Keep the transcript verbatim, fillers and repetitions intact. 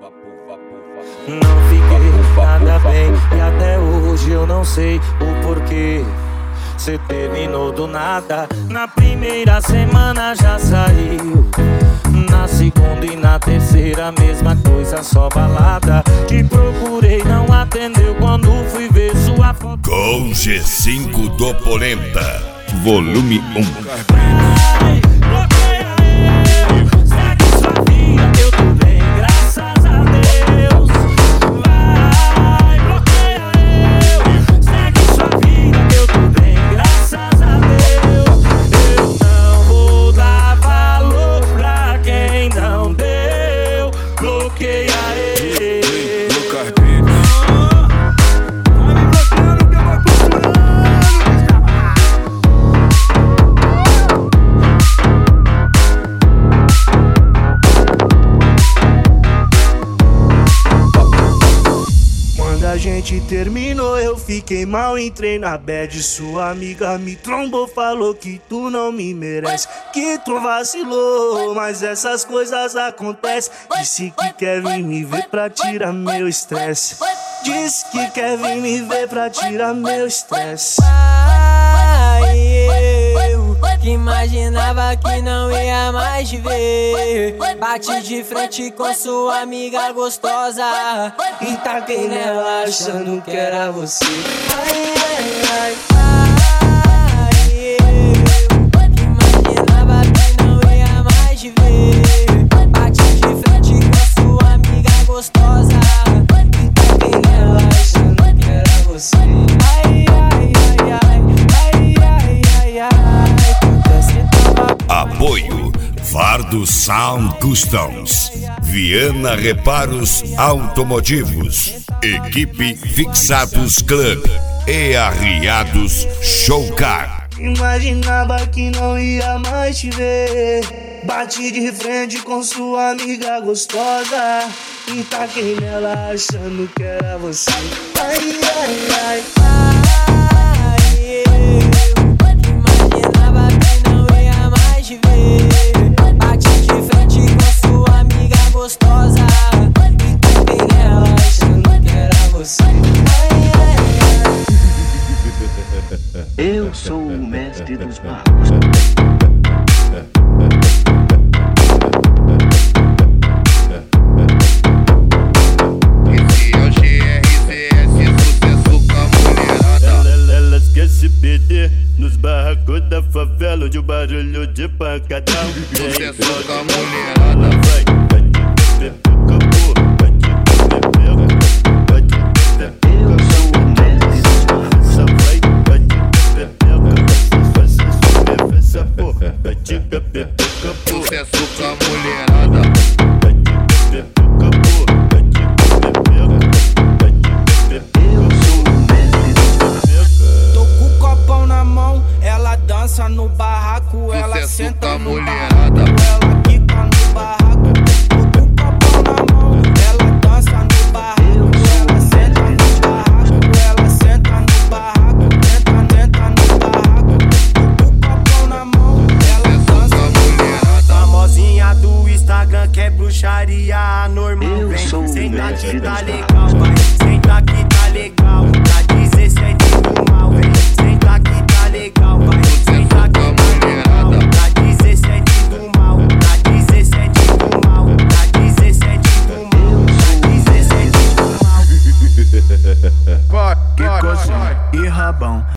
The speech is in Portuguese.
Não fiquei nada bem e até hoje eu não sei o porquê. Cê terminou do nada, na primeira semana já saiu. Na segunda e na terceira mesma coisa, só balada. Te procurei, não atendeu quando fui ver sua foto. Com G cinco do Polenta, volume um. A gente terminou, eu fiquei mal, entrei na bad. Sua amiga me trombou, falou que tu não me merece, que tu vacilou, mas essas coisas acontecem. Disse que quer vir me ver pra tirar meu estresse. Disse que quer vir me ver pra tirar meu estresse. Eu que imaginava que não ia mais te ver, bati de frente com sua amiga gostosa e taquei nela achando que era você. Ai, ai, ai. Ai, eu que imaginava que não ia mais te ver, bati de frente com sua amiga gostosa e taquei nela achando que era você. Ai, ai, ai, ai. Apoio Vardo Sound Customs, Viana Reparos Automotivos, Equipe Fixados Club e Arriados Showcar. Imaginava que não ia mais te ver, bati de frente com sua amiga gostosa e taquei nela achando que era você. Ai, ai, ai. Bati de frente com sua amiga gostosa e taquei nela achando que era você. Ai, ai, ai. Eu sou o mestre dos magos. Esse é o G R C S, sucesso com a mulherada. Elas querem se perder nos barracos da favela, onde o barulho de pancadão. Sucesso com a mulherada. Vai, vai te beber, acabou. Vai te beber, vai te beber. Eu sou o mestre dos magos. Vai, vai te beber, vai se beber essa porra. Vai te beber, acabou. Sucesso com a mulherada. Vai te beber, acabou. Vai te beber, vai te beber. Eu sou o mestre dos magos. Tô com o copão na mão, ela dança no barraco, ela Sucesso senta com a no mulherada. barraco, ela quica no barraco. Tô com o copão na mão, ela dança no barraco, ela senta no barraco, ela senta no barraco, tenta, tenta no barraco. Tô com o copão na mão, ela dança no barraco. Famosinha do Instagram que é bruxaria anormal. Eu Vem, sou o senta mestre que dos tá magos. legal, vai, senta que tá legal. Tá dezessete do mal, vem, senta que tá legal, vai, senta que tá legal. Tá dezessete do mal, tá dezessete do mal, tá dezessete do mal, tá dezessete do mal. Que coisa e rabão.